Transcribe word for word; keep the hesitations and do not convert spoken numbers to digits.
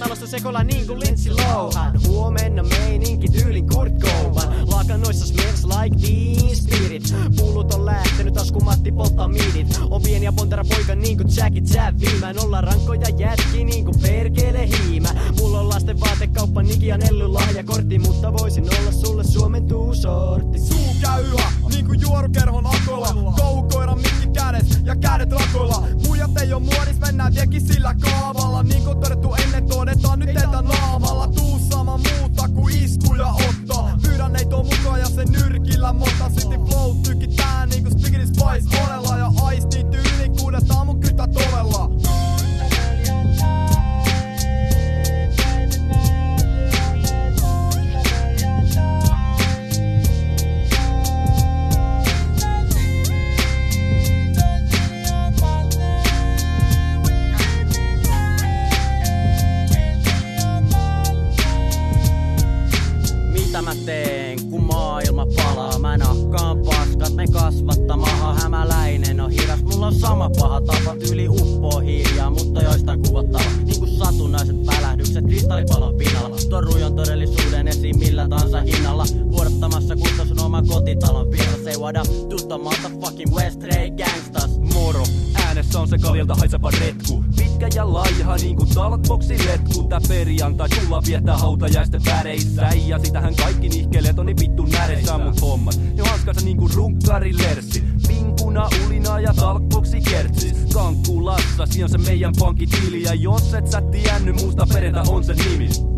talossa sekolla niinku Lindsay Lohan. Huomenna meininki tyylin Kurt Cobain. Laakanoissa smells like teen spirit. Pullut on lähtenyt, tasku Matti polttaa miidit. On pieni ja pontera poika niinku Jackie Chan. Ollaan rankkoja jätki niinku perkele hiimä. Mulla on lasten vaatekauppa Niki ja Nelly lahjakortti, mutta voisin olla sulle Suomen tuusortti. Suu käy yhä niinku juorukerhon akoilla. Touhukoiran mikki kädes ja kädet rakoilla. Muijat ei oo muodis, mennään tiekin sillä kaavalla. Niin kuin todettu ennen todetaan nyt teitä naamalla. Tuu sama muuta kuin isku ja otto. Pyydän ei tuo mukaan ja sen nyrkillä. Mutta silti flow tykitään niinku Spiggy Spice monella. Ja aistiin tyyliin kuudetaan mun kytä tovella. Mä teen, kun maailma palaa. Mä nakkaan paskat, me kasvatta maha. Hämäläinen on hidas, mulla on sama paha tapa. Tyyli uppoo hiljaa, mutta joistain kuvottava. Niinku satunnaiset välähdykset kristallipalon pinnalla. Torui on todellisuuden esiin millä tahansa hinnalla. Vuodottamassa kunta sun oma kotitalon pinnalla. Say what up to the motherfucking West Ray Gangstas. Moro, äänessä on se kaljalta haiseva retku. Pitkä ja laiha niinku talkboxin letku. Tää perjantai sulla viettää hautajaisten väreissä. Ja sitähän kaikki nihkeleet on niin vittu näreissä. Mut hommat, ne hanskansa niinku runkkari lersi. Pinkuna, ulina ja talkboxi kertsis. Kankkulassa, siinä on se meidän pankkitili. Ja jos et sä tiennyt, musta perjantai on se nimi.